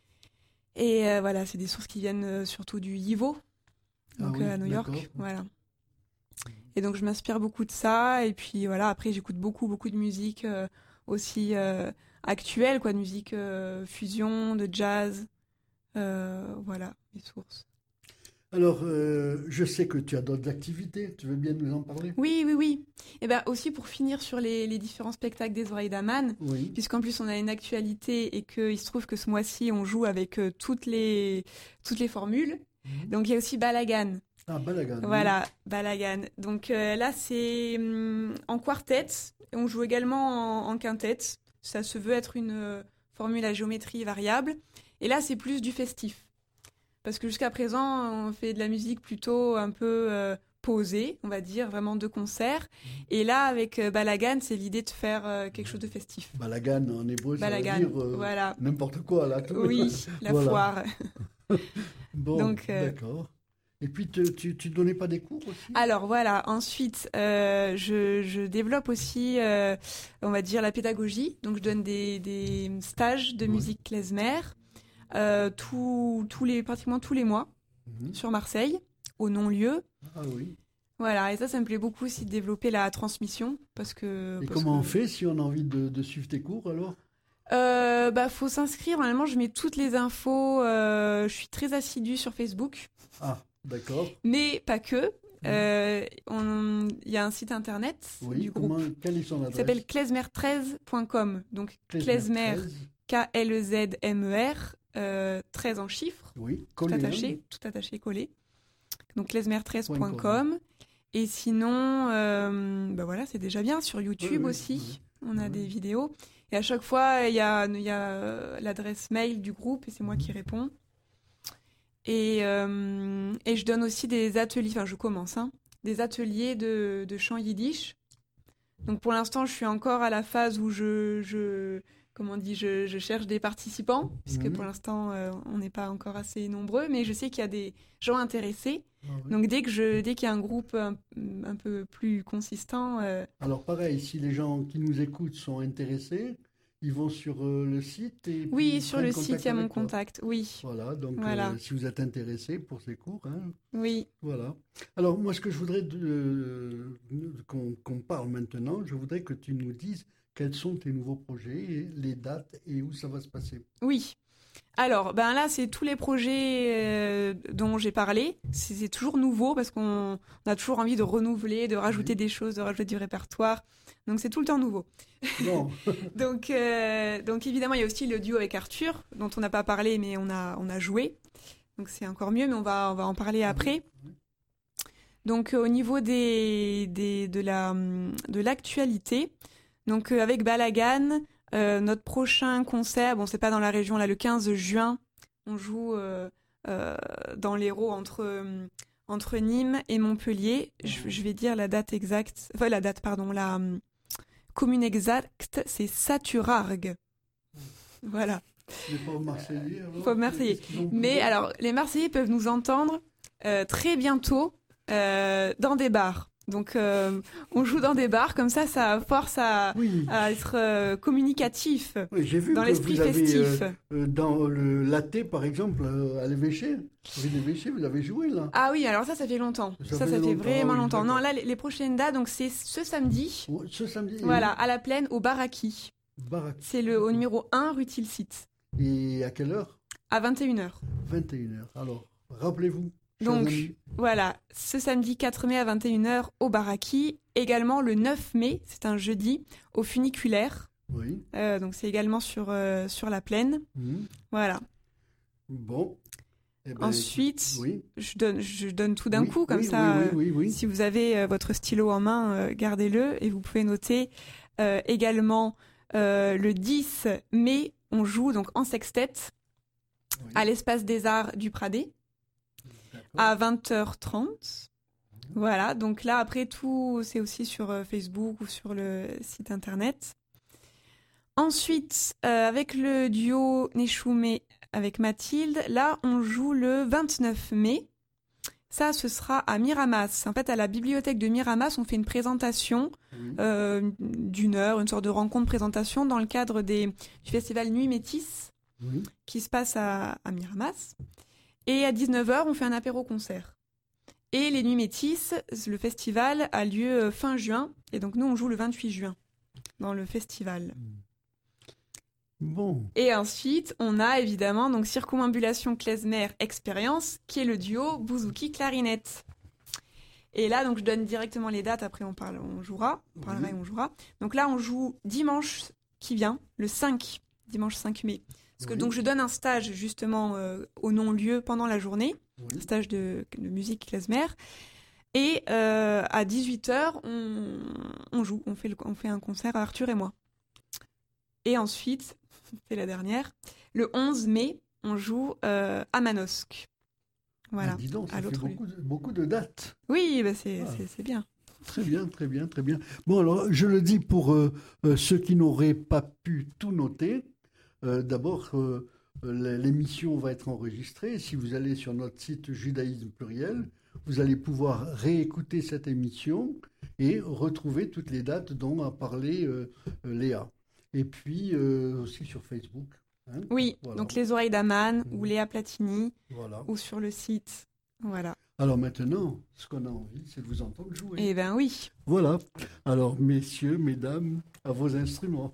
Et euh, voilà, c'est des sources qui viennent euh, surtout du YIVO, donc ah oui, euh, à New York. D'accord. Voilà. Et donc je m'inspire beaucoup de ça. Et puis voilà, après j'écoute beaucoup, beaucoup de musique euh, aussi euh, actuelle, quoi, de musique euh, fusion, de jazz. Euh, voilà, les sources. Alors, euh, je sais que tu as d'autres activités. Tu veux bien nous en parler ? Oui, oui, oui. Et bien aussi pour finir sur les, les différents spectacles des Oreilles d'Aman, oui. Puisqu'en plus on a une actualité et qu'il se trouve que ce mois-ci on joue avec euh, toutes les toutes les formules. Mmh. Donc il y a aussi Balagan. Ah, Balagan. Voilà, oui. Balagan. Donc euh, là c'est hum, en quartet. On joue également en, en quintet. Ça se veut être une euh, formule à géométrie variable. Et là c'est plus du festif. Parce que jusqu'à présent, on fait de la musique plutôt un peu euh, posée, on va dire, vraiment de concert. Et là, avec euh, Balagan, c'est l'idée de faire euh, quelque chose de festif. Balagan, en hébreu, Balagan, ça veut dire euh, voilà. N'importe quoi, là. Tout. Oui, la voilà. foire. Bon, donc, euh, d'accord. Et puis, te, tu ne donnais pas des cours aussi ? Alors, voilà. Ensuite, euh, je, je développe aussi, euh, on va dire, la pédagogie. Donc, je donne des, des stages de oui. musique klezmer. Euh, tout, tous les, pratiquement tous les mois mmh. sur Marseille, au non-lieu. Ah oui. Voilà, et ça, ça me plaît beaucoup aussi de développer la transmission. Parce que, et parce comment que... on fait si on a envie de, de suivre tes cours alors ? euh, bah, faut s'inscrire. Normalement, je mets toutes les infos. Euh, je suis très assidue sur Facebook. Ah, d'accord. Mais pas que. Il euh, y a un site internet oui, du groupe. Comment, quelle est son adresse ? Il s'appelle klezmer treize point com. Donc, klezmer, K L E Z M E R. Euh, treize en chiffres, oui, tout attaché, tout attaché, collé. Donc klezmer treize point com. Et sinon, euh, bah voilà, c'est déjà bien. Sur YouTube oui, aussi, oui, on a oui. des vidéos. Et à chaque fois, il y a, y a l'adresse mail du groupe et c'est moi qui réponds. Et, euh, et je donne aussi des ateliers, enfin je commence, hein, des ateliers de, de chant yiddish. Donc pour l'instant, je suis encore à la phase où je... je Comme on dit, je, je cherche des participants, puisque mmh. pour l'instant, euh, on n'est pas encore assez nombreux, mais je sais qu'il y a des gens intéressés. Ah oui. Donc, dès, que je, dès qu'il y a un groupe un, un peu plus consistant... Euh... Alors, pareil, si les gens qui nous écoutent sont intéressés, ils vont sur euh, le site et oui, sur le site, il y a mon toi. contact, oui. Voilà, donc voilà. Euh, si vous êtes intéressé pour ces cours... Hein, oui. Voilà. Alors, moi, ce que je voudrais de, euh, qu'on, qu'on parle maintenant, je voudrais que tu nous dises quels sont tes nouveaux projets, les dates et où ça va se passer ? Oui. Alors, ben là, c'est tous les projets euh, dont j'ai parlé. C'est, c'est toujours nouveau parce qu'on on a toujours envie de renouveler, de rajouter oui. des choses, de rajouter du répertoire. Donc, c'est tout le temps nouveau. Bon. donc, euh, donc, évidemment, il y a aussi le duo avec Arthur, dont on n'a pas parlé, mais on a, on a joué. Donc, c'est encore mieux, mais on va, on va en parler après. Oui. Donc, euh, au niveau des, des, de, la, de l'actualité... Donc euh, avec Balagan, euh, notre prochain concert, bon c'est pas dans la région, là le quinze juin, on joue euh, euh, dans l'Hérault entre, euh, entre Nîmes et Montpellier. Je, je vais dire la date exacte, enfin la date pardon, la euh, commune exacte, c'est Saturargues. Voilà. Les pauvres Marseillais alors. Pauvres Marseillais. Mais alors les Marseillais peuvent nous entendre euh, très bientôt euh, dans des bars. Donc, euh, on joue dans des bars, comme ça, ça force à, oui. à être euh, communicatif oui, j'ai vu dans que l'esprit vous avez, festif. Euh, euh, dans le latte, par exemple, euh, à l'évêché, l'évêché, vous l'avez joué, là ? Ah oui, alors ça, ça fait longtemps. Ça, ça, fait, ça longtemps, fait vraiment oui, longtemps. Non, là, les, les prochaines dates, donc c'est ce samedi. Oh, ce samedi. Voilà, à la Plaine, au Baraki. Baraki. C'est le au numéro un, rue Tilsit. Et à quelle heure ? À vingt et une heures. vingt et une heures. Alors, rappelez-vous. Donc, voilà, ce samedi quatre mai à vingt et une heures au Baraki. Également le neuf mai, c'est un jeudi, au Funiculaire. Oui. Euh, donc, c'est également sur, euh, sur la Plaine. Mmh. Voilà. Bon. Eh ben, Ensuite, oui. je, donne, je donne tout d'un oui, coup, comme oui, ça, oui, oui, oui, oui. si vous avez euh, votre stylo en main, euh, gardez-le. Et vous pouvez noter euh, également euh, le dix mai, on joue donc en sextette oui. à l'Espace des Arts du Pradé. à vingt heures trente. Voilà, donc là, après tout, c'est aussi sur euh, Facebook ou sur le site internet. Ensuite, euh, avec le duo Neshoumé avec Mathilde, là, on joue le vingt-neuf mai. Ça, ce sera à Miramas. En fait, à la bibliothèque de Miramas, on fait une présentation Oui. euh, d'une heure, une sorte de rencontre-présentation dans le cadre des, du festival Nuit Métis Oui. qui se passe à, à Miramas. Et à dix-neuf heures, on fait un apéro-concert. Et les Nuits Métis, le festival a lieu fin juin. Et donc, nous, on joue le vingt-huit juin dans le festival. Bon. Et ensuite, on a évidemment donc Circumambulation Klezmer Expérience, qui est le duo bouzouki-clarinette. Et là, donc, je donne directement les dates, après on, parle, on jouera, on parlera Oui. et on jouera. Donc là, on joue dimanche qui vient, le cinq, dimanche cinq mai. Parce que Oui. donc, je donne un stage justement euh, au non-lieu pendant la journée, Oui. stage de, de musique klezmer. Et euh, à dix-huit heures, on, on joue, on fait, le, on fait un concert, Arthur et moi. Et ensuite, c'est la dernière, le onze mai, on joue euh, à Manosque. Voilà. Ah, dis donc, ça à fait l'autre lieu. beaucoup de, beaucoup de dates. Oui, bah c'est, Ah. c'est, c'est bien. Très bien, très bien, très bien. Bon, alors, je le dis pour euh, euh, ceux qui n'auraient pas pu tout noter. Euh, d'abord, euh, l'émission va être enregistrée. Si vous allez sur notre site Judaïsme Pluriel, vous allez pouvoir réécouter cette émission et retrouver toutes les dates dont a parlé euh, Léa. Et puis euh, aussi sur Facebook. Hein. Oui, Voilà. donc Les Oreilles d'Aman Mmh. ou Léa Platini Voilà. ou sur le site. Voilà. Alors maintenant, ce qu'on a envie, c'est de vous entendre jouer. Eh ben oui. Voilà. Alors, messieurs, mesdames, à vos instruments.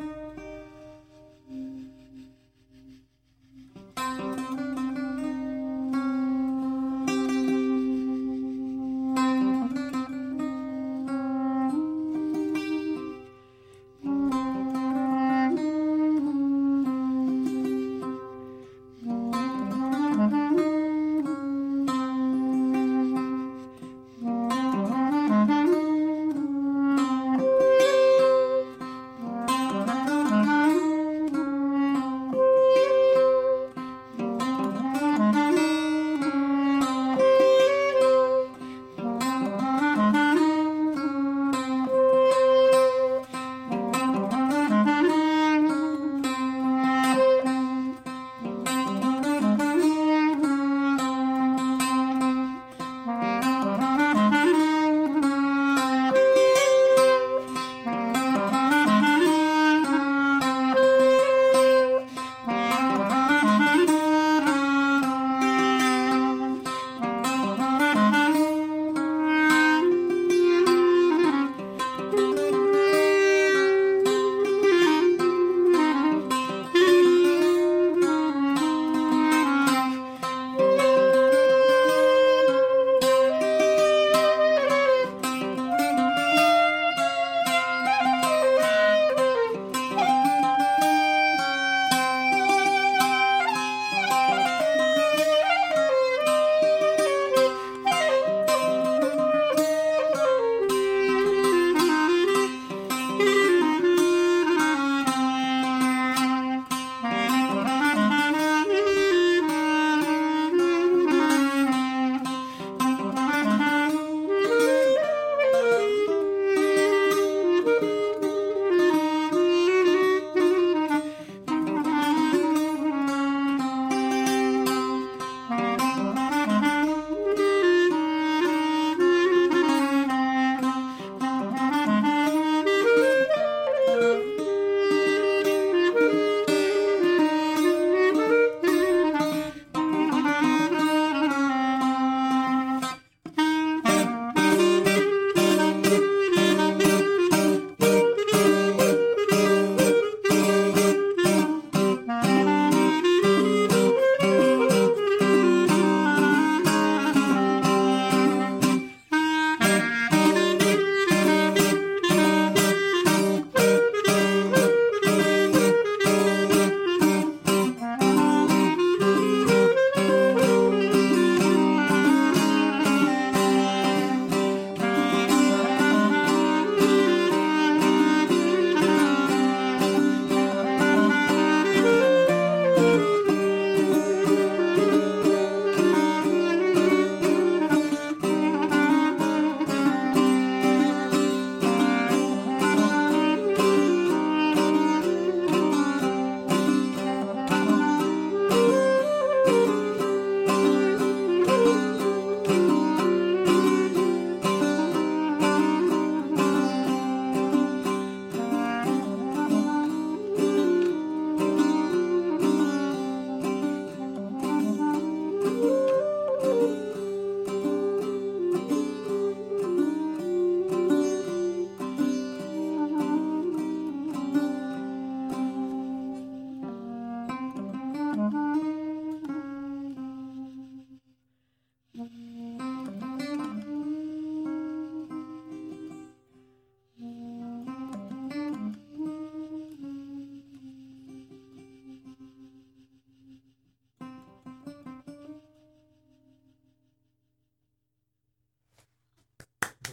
Thank you.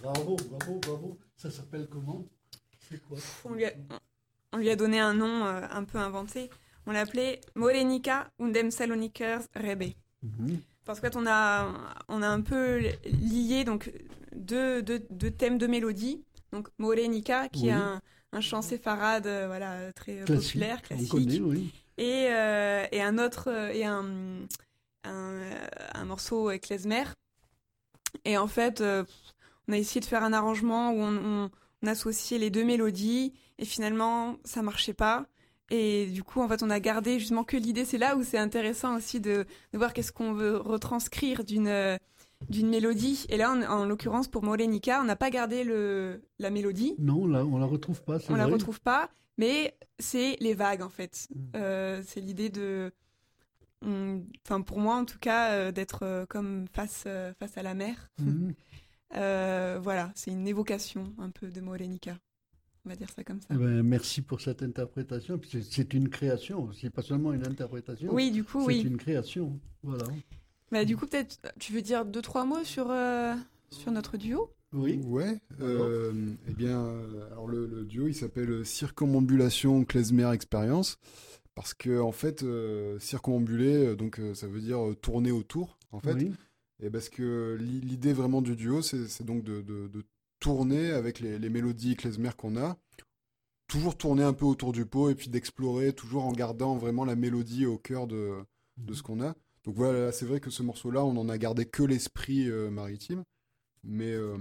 Bravo, bravo, bravo. Ça s'appelle comment? C'est quoi? On lui a, on lui a donné un nom euh, un peu inventé. On l'appelait Morenica undem Salonikers Rebe. Mhm. Parce qu'en fait, on a, on a un peu lié donc, deux, deux, deux thèmes de mélodie. Donc Morenica, qui Oui. est un, un chant séfarade euh, voilà, très euh, Classique, populaire, on classique. connaît, oui. Et, euh, et un autre, euh, et un, un, un morceau euh, klezmer. Et en fait, euh, on a essayé de faire un arrangement où on, on, on associait les deux mélodies, et finalement, ça marchait pas. Et du coup, en fait, on a gardé justement que l'idée. C'est là où c'est intéressant aussi de, de voir qu'est-ce qu'on veut retranscrire d'une, euh, d'une mélodie. Et là, en, en l'occurrence, pour Morenica, on n'a pas gardé le, la mélodie. Non, là, on la retrouve pas, c'est On vrai. la retrouve pas, mais c'est les vagues, en fait. Mm. Euh, c'est l'idée de... Enfin, pour moi, en tout cas, euh, d'être euh, comme face, euh, face à la mer. Mhm. Euh, voilà, c'est une évocation un peu de Morenica. On va dire ça comme ça. Eh ben, merci pour cette interprétation. Puis C'est c'est une création, c'est pas seulement une interprétation. Oui, du coup, C'est oui. une création. Voilà. Bah, du coup, peut-être, tu veux dire deux, trois mots sur, euh, sur notre duo? Oui. Ouais. Euh, eh bien, euh, alors le, le duo, il s'appelle Circumambulation Klezmer Experience. Parce que, en fait, euh, circumambuler, euh, donc, euh, ça veut dire euh, tourner autour, en fait. Oui. Et parce que l'i- l'idée vraiment du duo, c'est c'est donc de, de- de tourner avec les, les mélodies klezmer qu'on a, toujours tourner un peu autour du pot et puis d'explorer, toujours en gardant vraiment la mélodie au cœur de, de ce qu'on a. Donc voilà, c'est vrai que ce morceau-là, on n'en a gardé que l'esprit euh, maritime, mais, euh,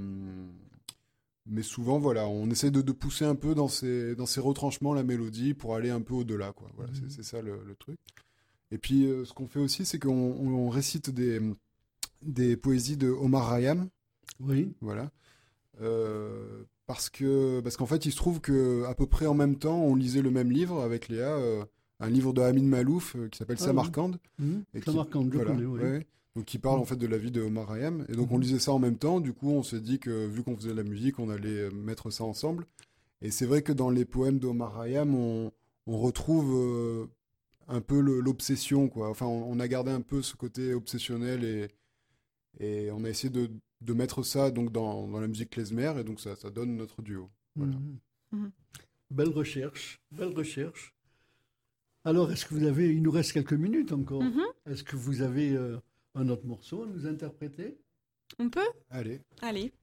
mais souvent, voilà, on essaie de, de pousser un peu dans ces, dans ces retranchements la mélodie pour aller un peu au-delà, quoi. Voilà, c'est- c'est ça le, le truc. Et puis, euh, ce qu'on fait aussi, c'est qu'on on- on récite des, des poésies de Omar Khayyam, Oui. voilà. Euh, parce que parce qu'en fait, il se trouve que à peu près en même temps, on lisait le même livre avec Léa, euh, un livre de Amin Malouf euh, qui s'appelle Ah Samarcande. Mhm. Et qui- Samarcande, je voilà, connais, oui. ouais. Donc qui parle en fait de la vie de Omar Khayyam. Et donc on Mhm. lisait ça en même temps. Du coup, on s'est dit que vu qu'on faisait de la musique, on allait euh, mettre ça ensemble. Et c'est vrai que dans les poèmes d'Omar Khayyam, on, on retrouve euh, un peu le- l'obsession, quoi. Enfin, on, on a gardé un peu ce côté obsessionnel et, et on a essayé de, de mettre ça donc dans, dans la musique klezmer et donc ça, ça donne notre duo. Voilà. Mhm. Mhm. Belle recherche, belle recherche. Alors, est-ce que vous avez, il nous reste quelques minutes encore. Mhm. Est-ce que vous avez euh, un autre morceau à nous interpréter? On peut? Allez. Allez.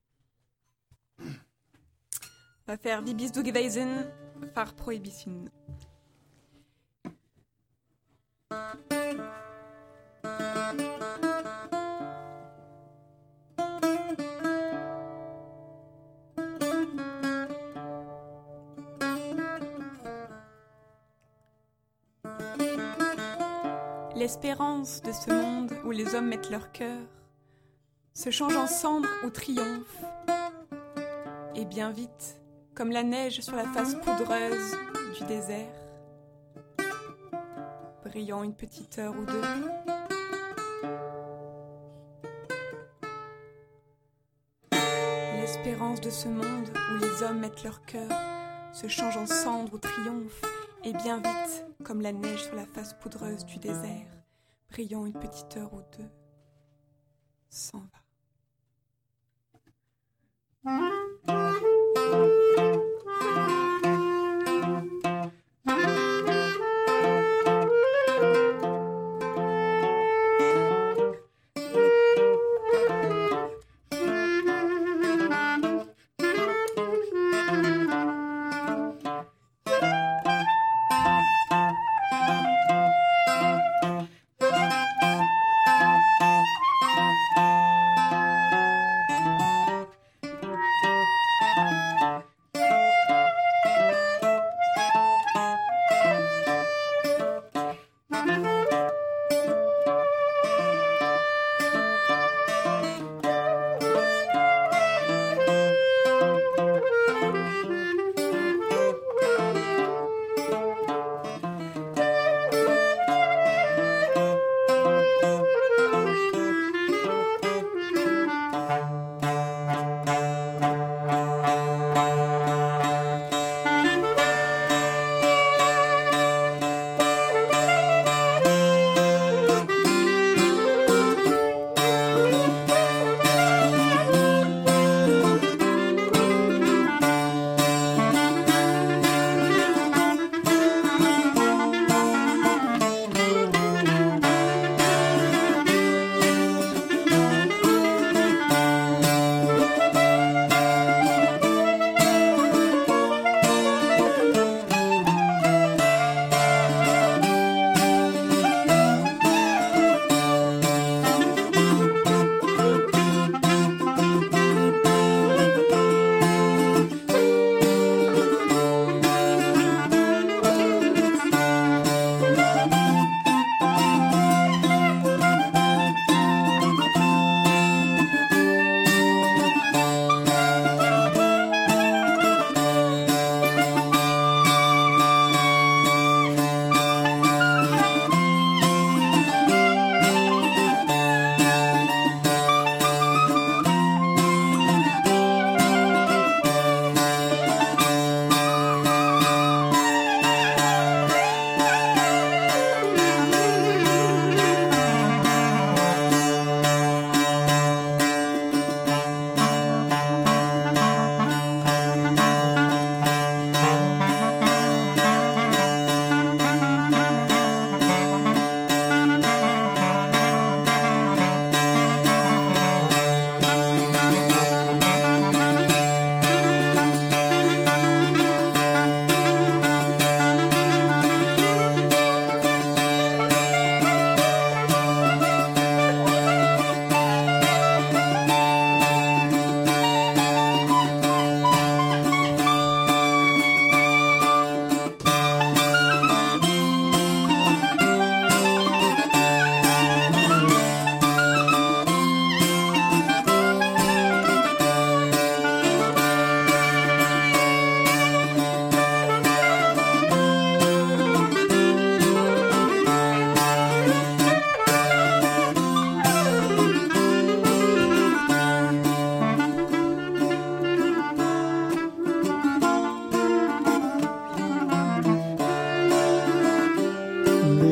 On va faire Wie bist du gewesen? Par Prohibition. L'espérance de ce monde où les hommes mettent leur cœur se change en cendre ou triomphe. Et bien vite, comme la neige sur la face poudreuse du désert, brillant une petite heure ou deux. L'espérance de ce monde où les hommes mettent leur cœur se change en cendre ou triomphe, et bien vite, comme la neige sur la face poudreuse du désert, brillant une petite heure ou deux, s'en va.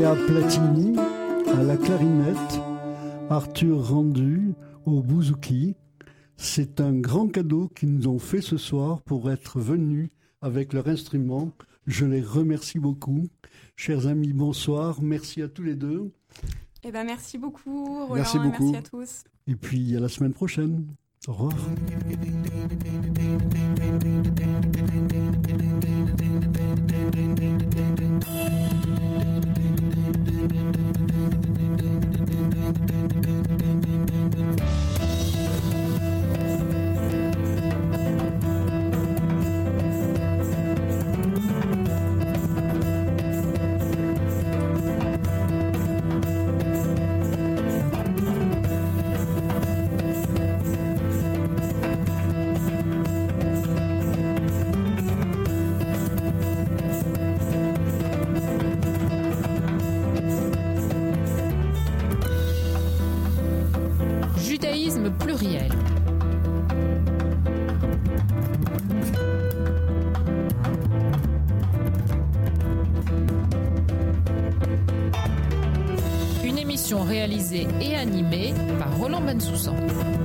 Léa Platini à la clarinette, Arthur Rendu au bouzouki. C'est un grand cadeau qu'ils nous ont fait ce soir pour être venus avec leur instrument. Je les remercie beaucoup. Chers amis, bonsoir. Merci à tous les deux. Eh ben, merci beaucoup, Roland. Merci beaucoup. Merci à tous. Et puis à la semaine prochaine. Au revoir. Judaïsme pluriel. Une émission réalisée et animée par Roland Bensoussan.